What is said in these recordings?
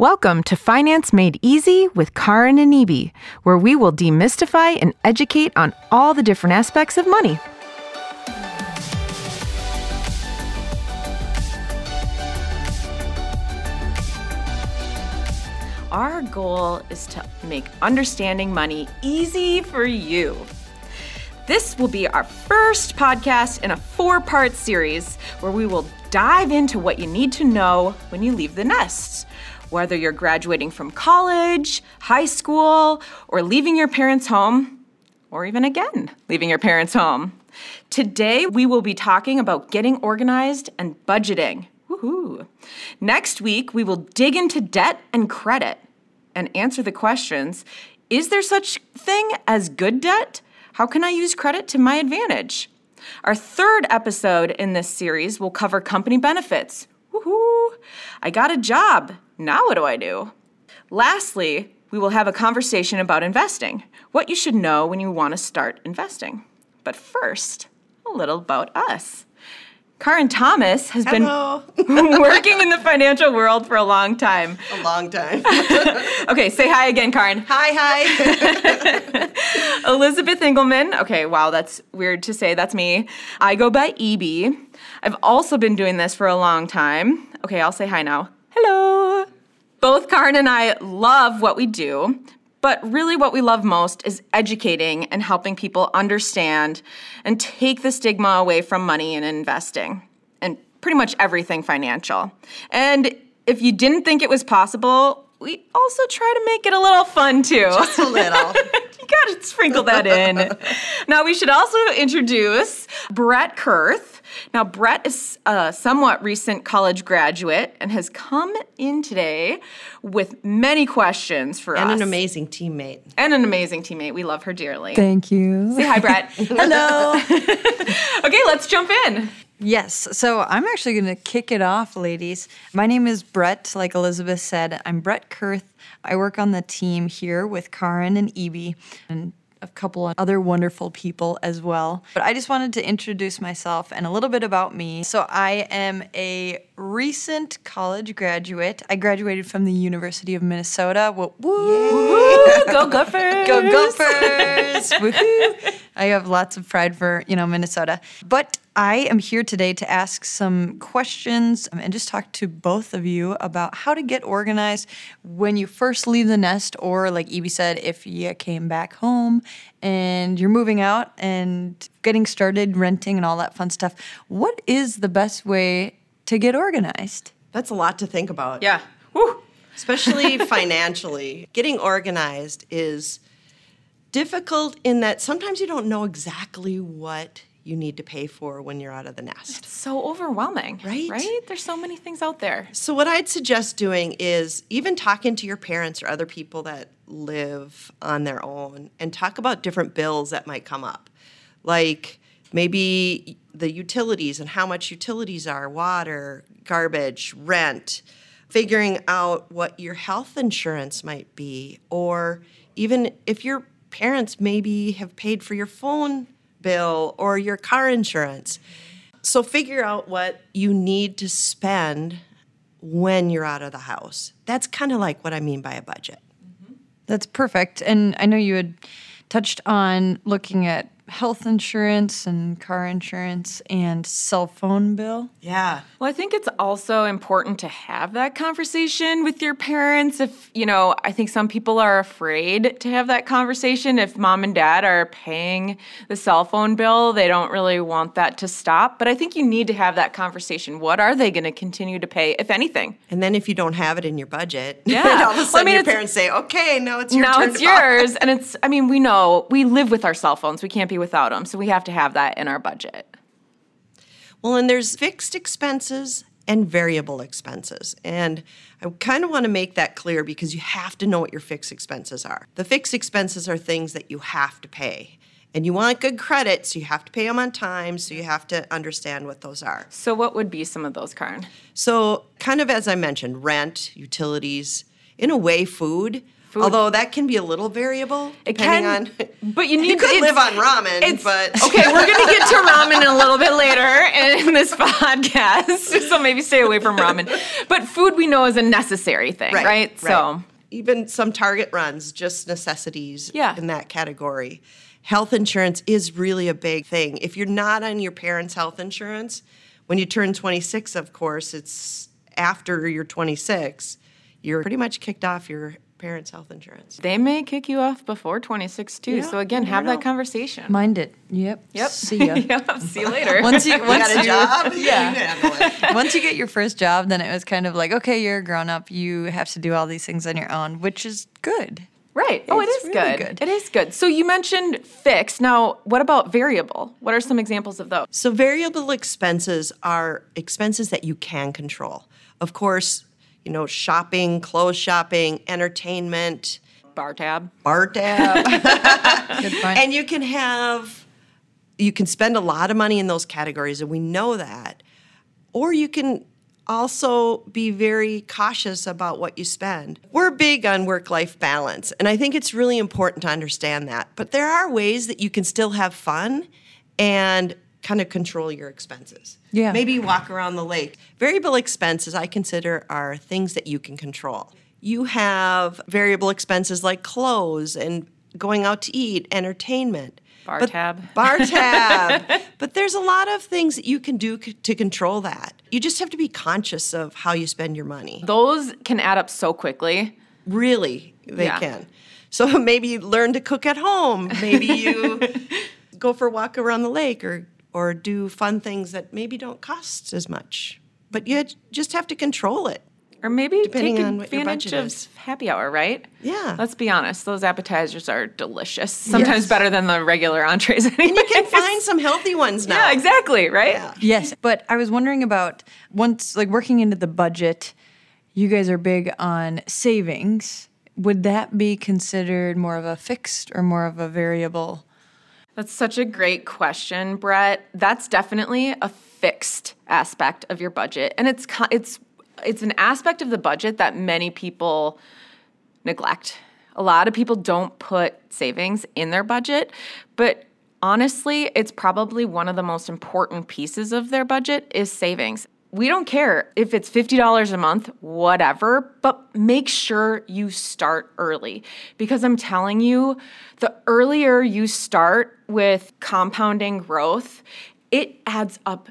Welcome to Finance Made Easy with Karin and Ebe, where we will demystify and educate on all the different aspects of money. Our goal is to make understanding money easy for you. This will be our first podcast in a 4-part series where we will dive into what you need to know when you leave the nest. Whether you're graduating from college, high school, or leaving your parents' home, or even again, leaving your parents' home. Today, we will be talking about getting organized and budgeting. Woohoo! Next week, we will dig into debt and credit and answer the questions, is there such thing as good debt? How can I use credit to my advantage? Our third episode in this series will cover company benefits. Woohoo! I got a job. Now what do I do? Lastly, we will have a conversation about investing, what you should know when you want to start investing. But first, a little about us. Karin Thomas has been working in the financial world for a long time. A long time. Okay, say hi again, Karin. Hi. Elizabeth Engelman. Okay, wow, that's weird to say. That's me. I go by Ebe. I've also been doing this for a long time. Okay, I'll say hi now. Hello. Both Karin and I love what we do, but really what we love most is educating and helping people understand and take the stigma away from money and investing and pretty much everything financial. And if you didn't think it was possible, we also try to make it a little fun too. Just a little. You gotta sprinkle that in. Now we should also introduce Brett Kurth. Now, Brett is a somewhat recent college graduate and has come in today with many questions for us. And an amazing teammate. We love her dearly. Thank you. Say hi, Brett. Hello. Okay, let's jump in. Yes, so I'm actually going to kick it off, ladies. My name is Brett, like Elizabeth said. I'm Brett Kurth. I work on the team here with Karin and Ebe and a couple of other wonderful people as well. But I just wanted to introduce myself and a little bit about me. So I am a recent college graduate. I graduated from the University of Minnesota. Woo! Go Gophers! Go Gophers! Woohoo! I have lots of pride for, Minnesota. But I am here today to ask some questions and just talk to both of you about how to get organized when you first leave the nest, or like Ebe said, if you came back home and you're moving out and getting started renting and all that fun stuff. What is the best way to get organized? That's a lot to think about. Yeah. Woo. Especially financially. Getting organized is difficult in that sometimes you don't know exactly what you need to pay for when you're out of the nest. It's so overwhelming, right? There's so many things out there. So what I'd suggest doing is even talking to your parents or other people that live on their own and talk about different bills that might come up. Like maybe the utilities and how much utilities are, water, garbage, rent, figuring out what your health insurance might be, or even if your parents maybe have paid for your phone bill or your car insurance. So figure out what you need to spend when you're out of the house. That's kind of like what I mean by a budget. That's perfect. And I know you had touched on looking at health insurance and car insurance and cell phone bill. Yeah. Well, I think it's also important to have that conversation with your parents. I think some people are afraid to have that conversation. If mom and dad are paying the cell phone bill, they don't really want that to stop. But I think you need to have that conversation. What are they going to continue to pay, if anything? And then if you don't have it in your budget, yeah. all of a sudden your parents say, okay, now it's your turn. Now it's yours. And we know we live with our cell phones. We can't be without them. So we have to have that in our budget. Well, and there's fixed expenses and variable expenses. And I kind of want to make that clear because you have to know what your fixed expenses are. The fixed expenses are things that you have to pay. And you want good credit, so you have to pay them on time, so you have to understand what those are. So what would be some of those, Karin? So kind of as I mentioned, rent, utilities, in a way food. Although that can be a little variable depending on. But you You could live on ramen, but okay, we're gonna get to ramen a little bit later in this podcast, so maybe stay away from ramen. But food we know is a necessary thing, right? So even some Target runs, just necessities Yeah. in that category. Health insurance is really a big thing. If you're not on your parents' health insurance, when you turn 26, of course, it's after you're 26, you're pretty much kicked off your parents' health insurance. they may kick you off before 26 too. Yeah, So again, you never have that know. conversation. Mind it. Yep. See ya. Yep. See you later. Once you Got a job? Yeah. You can handle it. Once you get your first job, then it was kind of like, okay, you're a grown up. You have to do all these things on your own, which is good. Right. Oh, it It's is really good. good. It is good. So you mentioned fixed. Now, what about variable? What are some examples of those? So variable expenses are expenses that you can control. Of course, shopping, clothes shopping, entertainment, Bar tab. bar tab. Good point. And you can spend a lot of money in those categories, and we know that. Or you can also be very cautious about what you spend. We're big on work-life balance, and I think it's really important to understand that. But there are ways that you can still have fun and kind of control your expenses. Yeah. Maybe walk around the lake. Variable expenses, I consider, are things that you can control. You have variable expenses like clothes and going out to eat, entertainment. Bar tab. Bar tab. But there's a lot of things that you can do to control that. You just have to be conscious of how you spend your money. Those can add up so quickly. Really, they Yeah. can. So maybe learn to cook at home. Maybe you go for a walk around the lake or do fun things that maybe don't cost as much. But you just have to control it. Or maybe Depending take on what your advantage budget of is. happy hour, right? Yeah. Let's be honest. Those appetizers are delicious. Sometimes Yes. better than the regular entrees. And you can find some healthy ones now. Yeah, exactly, right? Yeah. Yes, but I was wondering about once, like working into the budget, you guys are big on savings. Would that be considered more of a fixed or more of a variable? That's such a great question, Brett. That's definitely a fixed aspect of your budget, and it's an aspect of the budget that many people neglect. A lot of people don't put savings in their budget, but honestly, it's probably one of the most important pieces of their budget is savings. We don't care if it's $50 a month, whatever, but make sure you start early. Because I'm telling you, the earlier you start with compounding growth, it adds up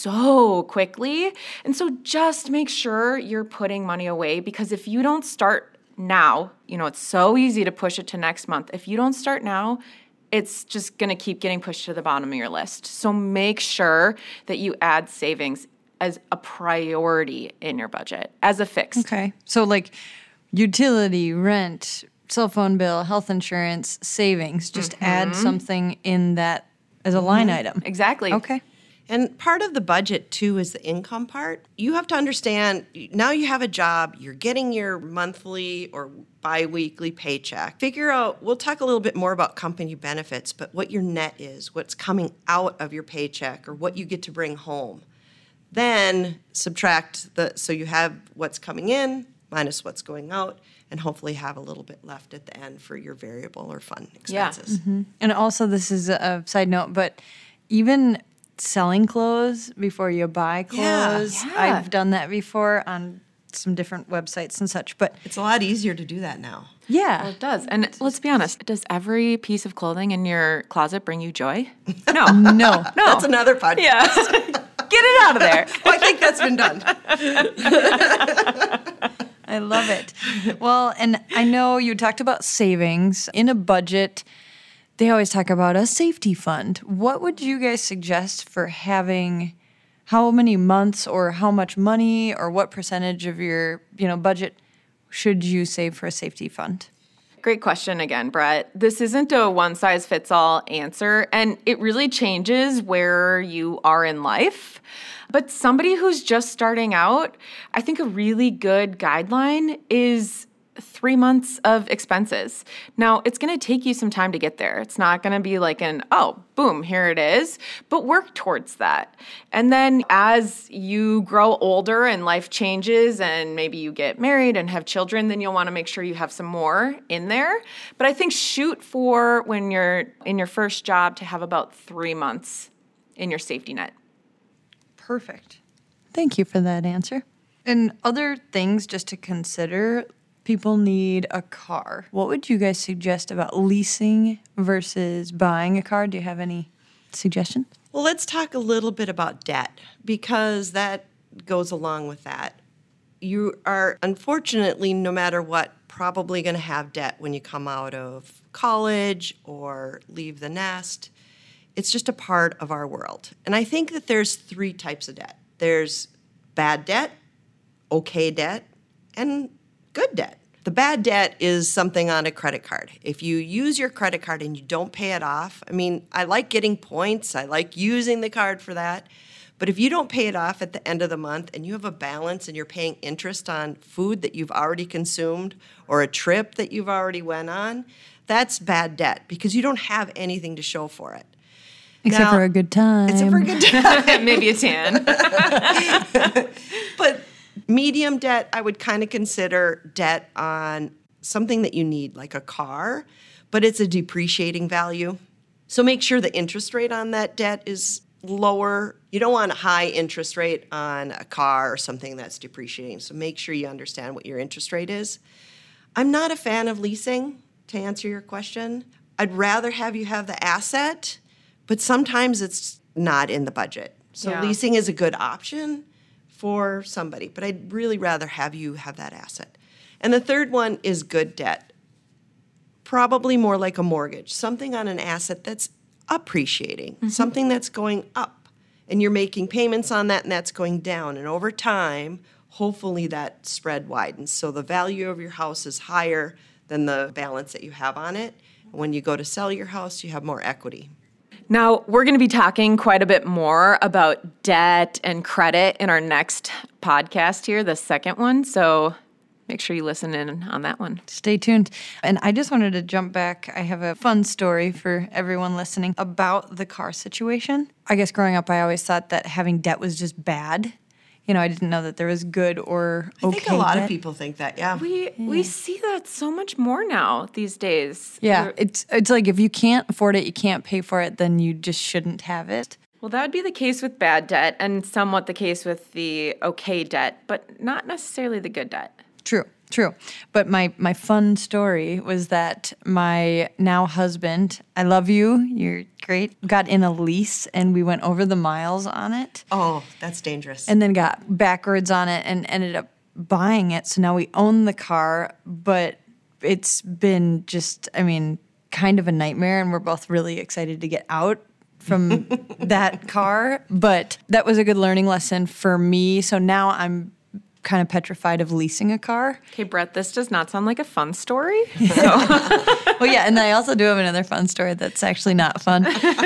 so quickly. And so just make sure you're putting money away, because if you don't start now, it's so easy to push it to next month. If you don't start now, it's just going to keep getting pushed to the bottom of your list. So make sure that you add savings as a priority in your budget, as a fixed. Okay. So like utility, rent, cell phone bill, health insurance, savings, just add something in that as a line item. Exactly. Okay. And part of the budget, too, is the income part. You have to understand, now you have a job, you're getting your monthly or biweekly paycheck. Figure out, we'll talk a little bit more about company benefits, but what your net is, what's coming out of your paycheck, or what you get to bring home. Then subtract so you have what's coming in minus what's going out, and hopefully have a little bit left at the end for your variable or fun expenses. And also, this is a side note, but even selling clothes before you buy clothes, Yeah. I've done that before on some different websites and such. But It's a lot easier to do that now. yeah, Well, it does. And let's be honest, does every piece of clothing in your closet bring you joy? No. no. That's another podcast. Yeah. Get it out of there. Well, I think that's been done. I love it. Well, and I know you talked about savings in a budget. They always talk about a safety fund. What would you guys suggest for having how many months or how much money or what percentage of your, budget should you save for a safety fund? Great question again, Brett. This isn't a one-size-fits-all answer, and it really changes where you are in life. But somebody who's just starting out, I think a really good guideline is 3 months of expenses. Now, it's going to take you some time to get there. It's not going to be like boom, here it is, but work towards that. And then as you grow older and life changes and maybe you get married and have children, then you'll want to make sure you have some more in there. But I think shoot for when you're in your first job to have about 3 months in your safety net. Perfect. Thank you for that answer. And other things just to consider, people need a car. What would you guys suggest about leasing versus buying a car? Do you have any suggestions? Well, let's talk a little bit about debt because that goes along with that. You are, unfortunately, no matter what, probably going to have debt when you come out of college or leave the nest. It's just a part of our world. And I think that there's 3 types of debt. There's bad debt, okay debt, and good debt. The bad debt is something on a credit card. If you use your credit card and you don't pay it off, I like getting points. I like using the card for that. But if you don't pay it off at the end of the month and you have a balance and you're paying interest on food that you've already consumed or a trip that you've already went on, that's bad debt because you don't have anything to show for it. Except for a good time. Except for a good time. Maybe a tan. But medium debt, I would kind of consider debt on something that you need, like a car, but it's a depreciating value. So make sure the interest rate on that debt is lower. You don't want a high interest rate on a car or something that's depreciating. So make sure you understand what your interest rate is. I'm not a fan of leasing, to answer your question. I'd rather have you have the asset, but sometimes it's not in the budget. So leasing is a good option for somebody, but I'd really rather have you have that asset. And the third one is good debt. Probably more like a mortgage, something on an asset that's appreciating, something that's going up, and you're making payments on that and that's going down. And over time, hopefully that spread widens. So the value of your house is higher than the balance that you have on it. When you go to sell your house, you have more equity. Now, we're going to be talking quite a bit more about debt and credit in our next podcast here, the second one. So make sure you listen in on that one. Stay tuned. And I just wanted to jump back. I have a fun story for everyone listening about the car situation. I guess growing up, I always thought that having debt was just bad. I didn't know that there was good or okay. I think a lot of people think that, yeah. We see that so much more now these days. Yeah, it's like if you can't afford it, you can't pay for it, then you just shouldn't have it. Well, that would be the case with bad debt and somewhat the case with the okay debt, but not necessarily the good debt. True. But my fun story was that my now husband, I love you, you're great, got in a lease and we went over the miles on it. Oh, that's dangerous. And then got backwards on it and ended up buying it. So now we own the car, but it's been just, kind of a nightmare, and we're both really excited to get out from that car. But that was a good learning lesson for me. So now I'm kind of petrified of leasing a car. Okay, Brett, this does not sound like a fun story. Well, yeah, and I also do have another fun story that's actually not fun.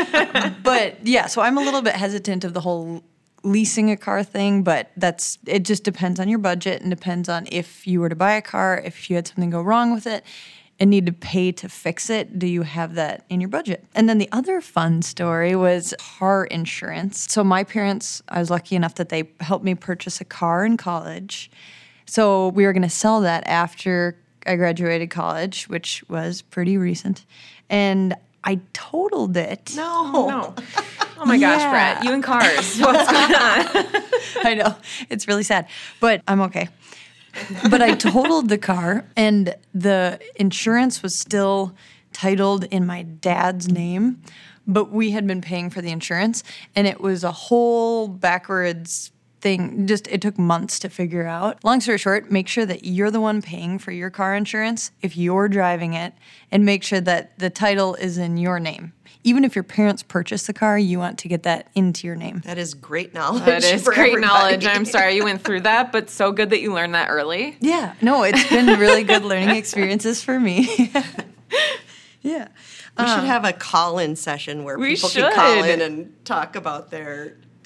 But yeah, so I'm a little bit hesitant of the whole leasing a car thing, but it just depends on your budget and depends on if you were to buy a car, if you had something go wrong with it and need to pay to fix it, do you have that in your budget? And then the other fun story was car insurance. So my parents, I was lucky enough that they helped me purchase a car in college. So we were going to sell that after I graduated college, which was pretty recent. And I totaled it. No. Oh my gosh, Brett, you and cars. What's going on? I know. It's really sad, but I'm okay. But I totaled the car, and the insurance was still titled in my dad's name, but we had been paying for the insurance, and it was a whole backwards thing. It took months to figure out. Long story short, make sure that you're the one paying for your car insurance if you're driving it, and make sure that the title is in your name. Even if your parents purchased the car, you want to get that into your name. That is great knowledge. That is for great everybody. knowledge. I'm sorry you went through that, but so good that you learned that early. Yeah. No, it's been really good learning experiences for me. Yeah. We should have a call-in session where We people should. can call in and talk about their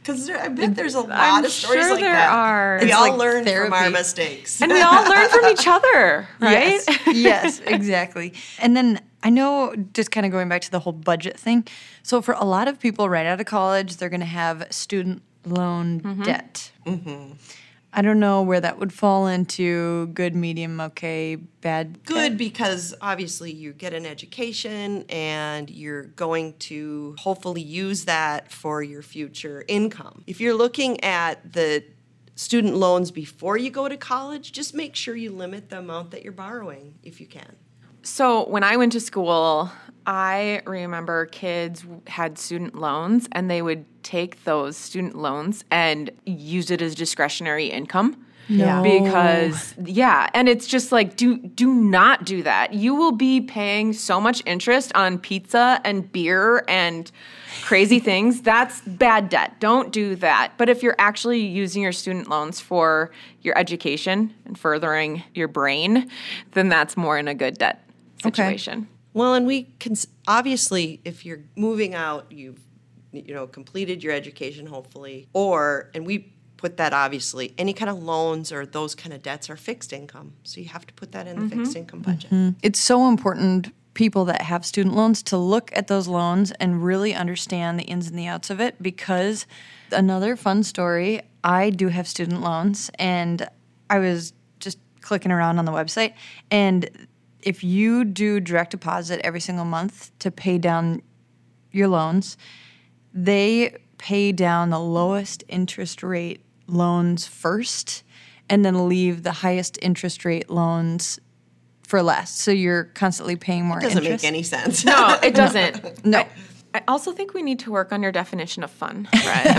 Because I bet there's a lot of stories sure like there that. are. We It's all like learn from our therapy. mistakes. And we all learn from each other, right? Yes, yes, exactly. And then I know, just kind of going back to the whole budget thing. So for a lot of people right out of college, they're going to have student loan debt. I don't know where that would fall into good, medium, okay, bad. Good, because obviously you get an education and you're going to hopefully use that for your future income. If you're looking at the student loans before you go to college, just make sure you limit the amount that you're borrowing if you can. So when I went to school, I remember kids had student loans and they would take those student loans and use it as discretionary income. Yeah. Because and it's just like do not do that. You will be paying so much interest on pizza and beer and crazy things. That's bad debt. Don't do that. But if you're actually using your student loans for your education and furthering your brain, then that's more in a good debt situation. Well, and we can obviously, if you're moving out, you've completed your education, hopefully, and we put that obviously, any kind of loans or those kind of debts are fixed income, so you have to put that in the fixed income budget. It's so important, people that have student loans, to look at those loans and really understand the ins and the outs of it, because another fun story, I do have student loans, and I was just clicking around on the website, and if you do direct deposit every single month to pay down your loans, they pay down the lowest interest rate loans first and then leave the highest interest rate loans for less. So you're constantly paying more Doesn't interest. make any sense. No, it doesn't. No. I also think we need to work on your definition of fun. Right?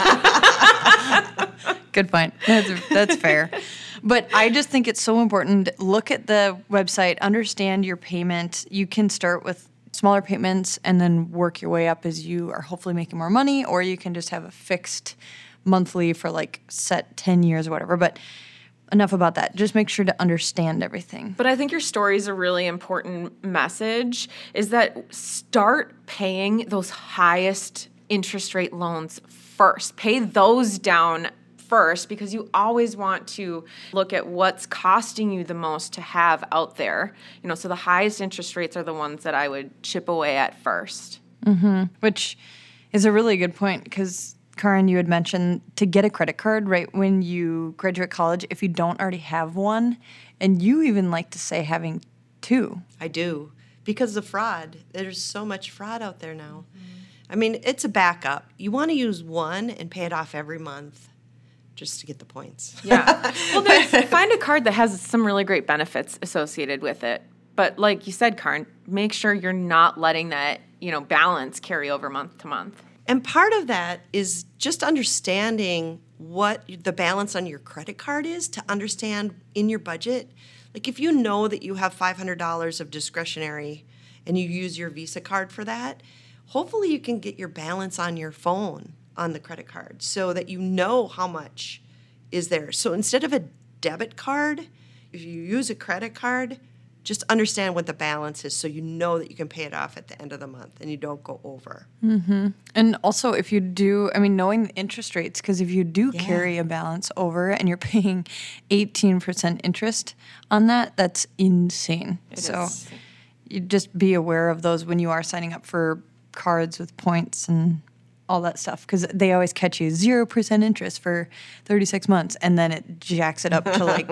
Good point. That's fair. But I just think it's so important. Look at the website, understand your payment. You can start with smaller payments and then work your way up as you are hopefully making more money, or you can just have a fixed monthly for like set 10 years or whatever. But enough about that. Just make sure to understand everything. But I think your story is a really important message, is that start paying those highest interest rate loans first. Pay those down first, because you always want to look at what's costing you the most to have out there. So the highest interest rates are the ones that I would chip away at first. Which is a really good point, because Karin, you had mentioned to get a credit card right when you graduate college, if you don't already have one, and you even like to say having two. I do, because of fraud. There's so much fraud out there now. I mean, it's a backup. You want to use one and pay it off every month just to get the points. Yeah. Well, find a card that has some really great benefits associated with it. But like you said, Karin, make sure you're not letting that, balance carry over month to month. And part of that is just understanding what the balance on your credit card is, to understand in your budget. Like if you know that you have $500 of discretionary and you use your Visa card for that, hopefully you can get your balance on your phone on the credit card so that you know how much is there. So instead of a debit card, if you use a credit card, just understand what the balance is so you know that you can pay it off at the end of the month and you don't go over. And also, if you do, knowing the interest rates, because if you do carry a balance over and you're paying 18% interest on that, that's insane. So you just be aware of those when you are signing up for cards with points and all that stuff, because they always catch you 0% interest for 36 months, and then it jacks it up to like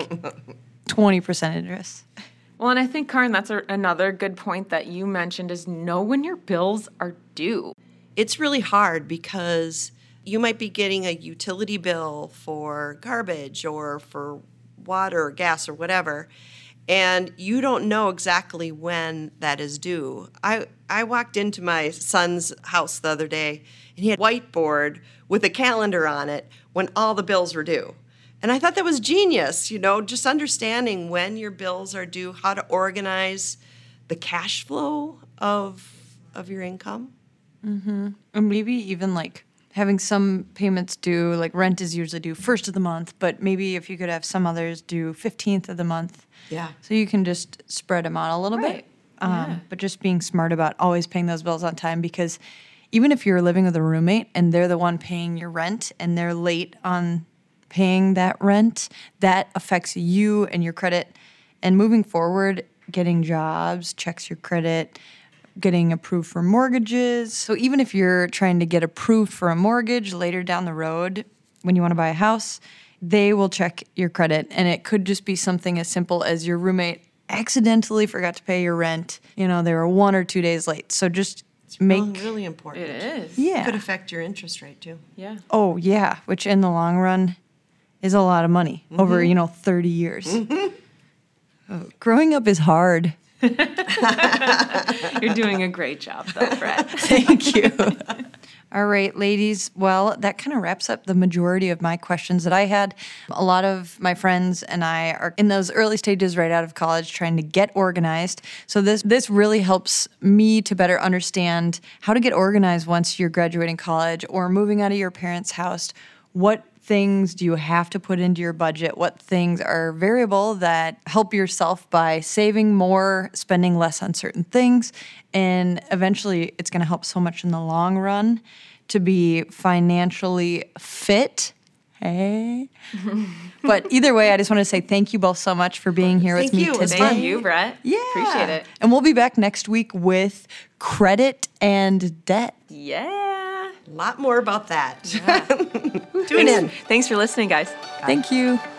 20% interest. Well, and I think, Karin, that's another good point that you mentioned, is know when your bills are due. It's really hard because you might be getting a utility bill for garbage or for water or gas or whatever, and you don't know exactly when that is due. I walked into my son's house the other day, and he had a whiteboard with a calendar on it when all the bills were due. And I thought that was genius, just understanding when your bills are due, how to organize the cash flow of your income. And maybe even like having some payments due, like rent is usually due first of the month, but maybe if you could have some others due 15th of the month. Yeah. So you can just spread them out a little bit. But just being smart about always paying those bills on time, because even if you're living with a roommate and they're the one paying your rent and they're late on paying that rent, that affects you and your credit. And moving forward, getting jobs checks your credit, getting approved for mortgages. So even if you're trying to get approved for a mortgage later down the road when you want to buy a house, they will check your credit. And it could just be something as simple as your roommate accidentally forgot to pay your rent. They were 1 or 2 days late. So just Really important. It is. Yeah. It could affect your interest rate too. Yeah. Oh, yeah, which in the long run is a lot of money over, 30 years. Oh, growing up is hard. You're doing a great job, though, Brett. Thank you. All right, ladies. Well, that kind of wraps up the majority of my questions that I had. A lot of my friends and I are in those early stages right out of college trying to get organized. So this really helps me to better understand how to get organized once you're graduating college or moving out of your parents' house. What things do you have to put into your budget? What things are variable that help yourself by saving more, spending less on certain things? And eventually, it's going to help so much in the long run to be financially fit. Hey. But either way, I just want to say thank you both so much for being here with me today. Thank you, Brett. Yeah. Appreciate it. And we'll be back next week with credit and debt. Yeah. A lot more about that. Tune in. Thanks for listening, guys. Thank you.